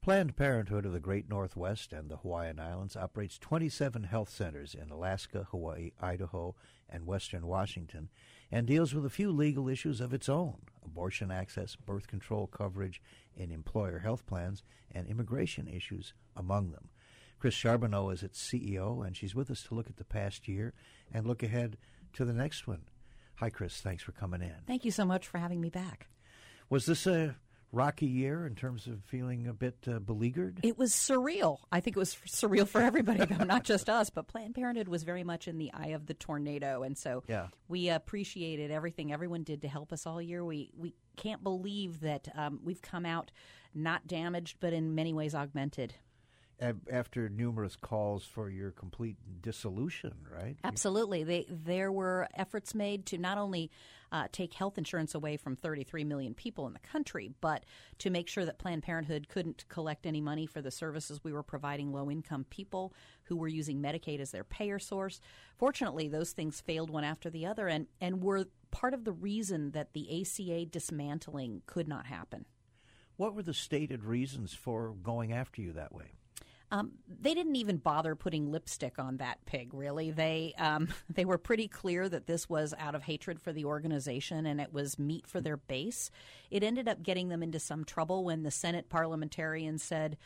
Planned Parenthood of the Great Northwest and the Hawaiian Islands operates 27 health centers in Alaska, Hawaii, Idaho, and western Washington, and deals with a few legal issues of its own: abortion access, birth control coverage in employer health plans, and immigration issues among them. Chris Charbonneau is its CEO, and she's with us to look at the past year and look ahead to the next one. Hi, Chris. Thanks for coming in. Thank you so much for having me back. Was this a rocky year in terms of feeling a bit beleaguered? It was surreal. I think it was surreal for everybody, though, not just us. But Planned Parenthood was very much in the eye of the tornado. And so we appreciated everything everyone did to help us all year. We can't believe that we've come out not damaged, but in many ways augmented. After numerous calls for your complete dissolution, right? Absolutely. There were efforts made to not only take health insurance away from 33 million people in the country, but to make sure that Planned Parenthood couldn't collect any money for the services we were providing low-income people who were using Medicaid as their payer source. Fortunately, those things failed one after the other and were part of the reason that the ACA dismantling could not happen. What were the stated reasons for going after you that way? They didn't even bother putting lipstick on that pig, really. They were pretty clear that this was out of hatred for the organization and it was meat for their base. It ended up getting them into some trouble when the Senate parliamentarians said,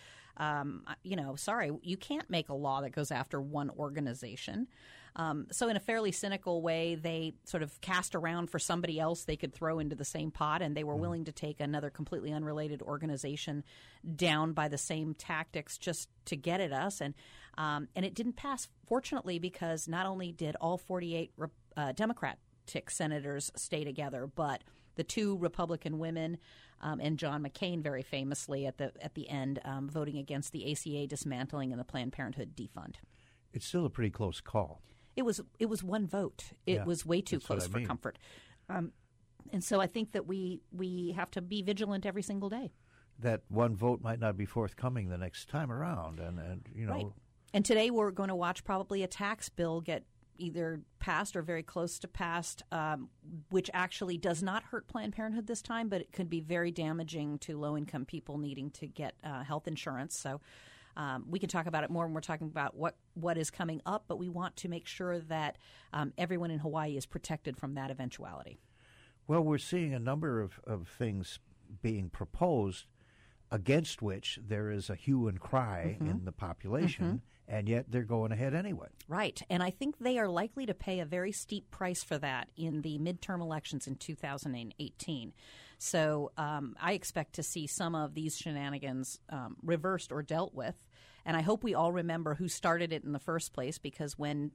sorry, you can't make a law that goes after one organization. So in a fairly cynical way, they sort of cast around for somebody else they could throw into the same pot, and they were willing to take another completely unrelated organization down by the same tactics just to get at us. And it didn't pass, fortunately, because not only did all 48 Democratic senators stay together, but the two Republican women and John McCain, very famously at the end, voting against the ACA dismantling and the Planned Parenthood defund. It's still a pretty close call. It was one vote. It was way too close for comfort. And so I think that we have to be vigilant every single day. That one vote might not be forthcoming the next time around, and Right. And today we're going to watch probably a tax bill get either passed or very close to passed, which actually does not hurt Planned Parenthood this time, but it could be very damaging to low-income people needing to get health insurance. So we can talk about it more when we're talking about what is coming up, but we want to make sure that everyone in Hawaii is protected from that eventuality. Well, we're seeing a number of things being proposed against which there is a hue and cry in the population, and yet they're going ahead anyway. Right. And I think they are likely to pay a very steep price for that in the midterm elections in 2018. So I expect to see some of these shenanigans reversed or dealt with. And I hope we all remember who started it in the first place, because when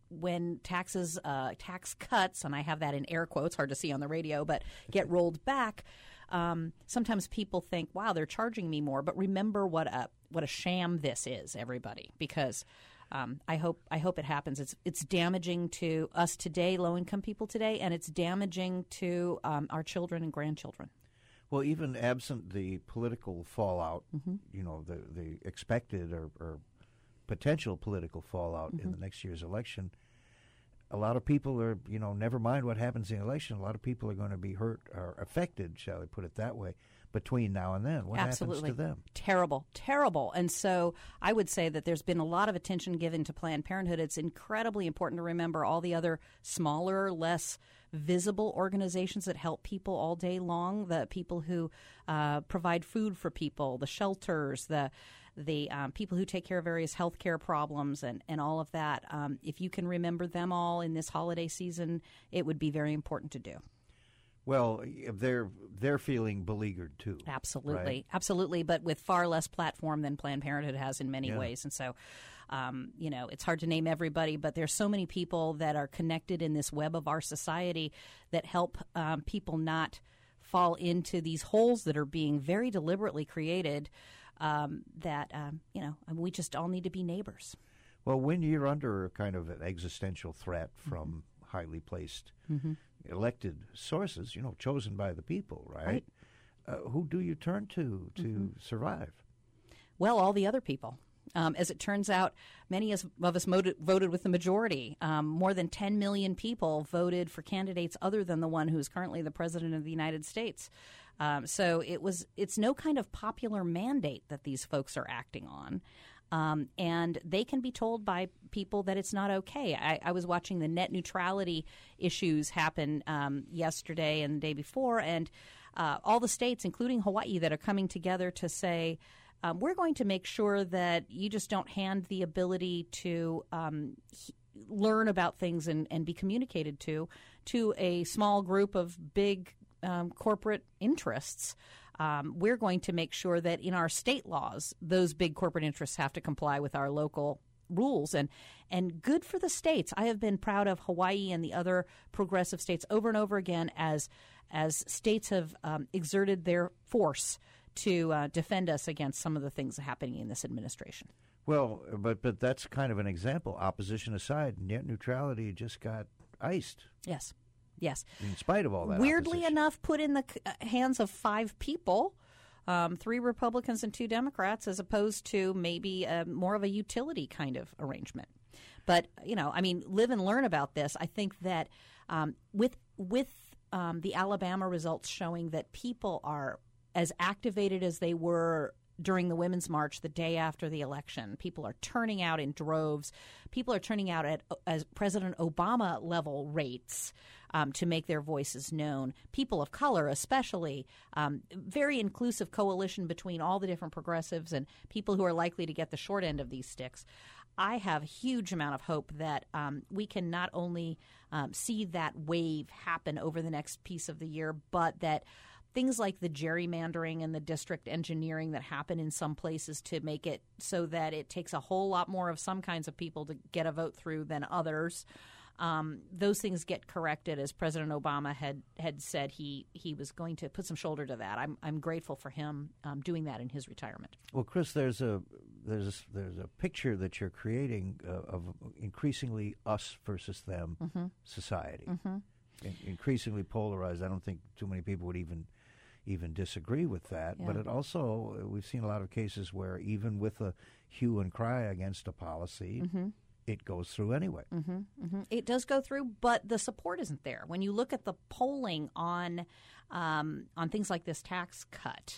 tax cuts, and I have that in air quotes, hard to see on the radio, but get rolled back, sometimes people think, wow, they're charging me more. But remember what a sham this is, everybody, because I hope it happens. It's damaging to us today, low-income people today, and it's damaging to our children and grandchildren. Well, even absent the political fallout, the expected or potential political fallout in the next year's election, a lot of people are, never mind what happens in the election, a lot of people are going to be hurt or affected, shall we put it that way, between now and then. What happens to them? Terrible. And so I would say that there's been a lot of attention given to Planned Parenthood. It's incredibly important to remember all the other smaller, less visible organizations that help people all day long, the people who provide food for people, the shelters, the people who take care of various healthcare problems and all of that. If you can remember them all in this holiday season, it would be very important to do. Well, they're feeling beleaguered too. Absolutely, right? Absolutely, but with far less platform than Planned Parenthood has in many ways. And so, it's hard to name everybody, but there's so many people that are connected in this web of our society that help people not fall into these holes that are being very deliberately created. We just all need to be neighbors. Well, when you're under kind of an existential threat from highly placed elected sources, chosen by the people, right? Who do you turn to survive? Well, all the other people. As it turns out, many of us voted with the majority. More than 10 million people voted for candidates other than the one who's currently the president of the United States. So it's no kind of popular mandate that these folks are acting on. And they can be told by people that it's not okay. I was watching the net neutrality issues happen yesterday and the day before, and all the states, including Hawaii, that are coming together to say, we're going to make sure that you just don't hand the ability to learn about things and be communicated to a small group of big corporate interests. We're going to make sure that in our state laws, those big corporate interests have to comply with our local rules. And good for the states. I have been proud of Hawaii and the other progressive states over and over again as states have exerted their force to defend us against some of the things happening in this administration. Well, but that's kind of an example. Opposition aside, net neutrality just got iced. Yes. In spite of all that Weirdly opposition. enough, put in the hands of 5 people, 3 Republicans and 2 Democrats, as opposed to maybe more of a utility kind of arrangement. But, live and learn about this. I think that with the Alabama results showing that people are as activated as they were during the Women's March the day after the election. People are turning out in droves. People are turning out at as President Obama level rates to make their voices known. People of color especially. Very inclusive coalition between all the different progressives and people who are likely to get the short end of these sticks. I have a huge amount of hope that we can not only see that wave happen over the next piece of the year, but that things like the gerrymandering and the district engineering that happen in some places to make it so that it takes a whole lot more of some kinds of people to get a vote through than others. Those things get corrected, as President Obama had said he was going to put some shoulder to that. I'm grateful for him doing that in his retirement. Well, Chris, there's a picture that you're creating of increasingly us versus them society, increasingly polarized. I don't think too many people would even disagree with that. Yeah. But it also, we've seen a lot of cases where even with a hue and cry against a policy, it goes through anyway. It does go through, but the support isn't there. When you look at the polling on things like this tax cut,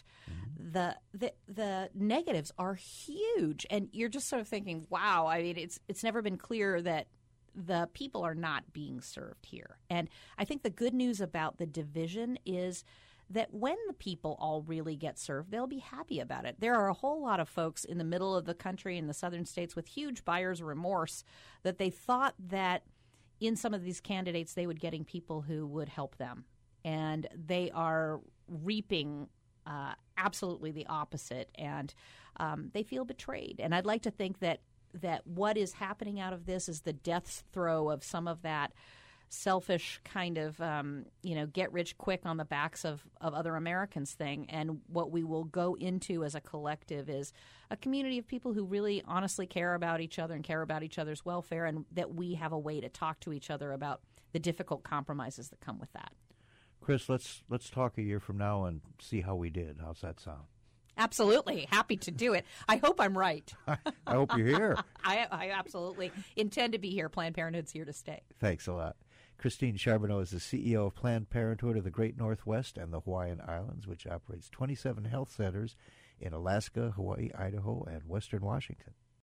the negatives are huge, and you're just sort of thinking, wow. I mean, it's never been clear that the people are not being served here. And I think the good news about the division is that when the people all really get served, they'll be happy about it. There are a whole lot of folks in the middle of the country in the southern states with huge buyer's remorse that they thought that in some of these candidates they would getting people who would help them. And they are reaping absolutely the opposite, and they feel betrayed. And I'd like to think that what is happening out of this is the death throw of some of that selfish kind of, get rich quick on the backs of other Americans thing. And what we will go into as a collective is a community of people who really honestly care about each other and care about each other's welfare, and that we have a way to talk to each other about the difficult compromises that come with that. Chris, let's talk a year from now and see how we did. How's that sound? Absolutely. Happy to do it. I hope I'm right. I hope you're here. I absolutely intend to be here. Planned Parenthood's here to stay. Thanks a lot. Christine Charbonneau is the CEO of Planned Parenthood of the Great Northwest and the Hawaiian Islands, which operates 27 health centers in Alaska, Hawaii, Idaho, and Western Washington.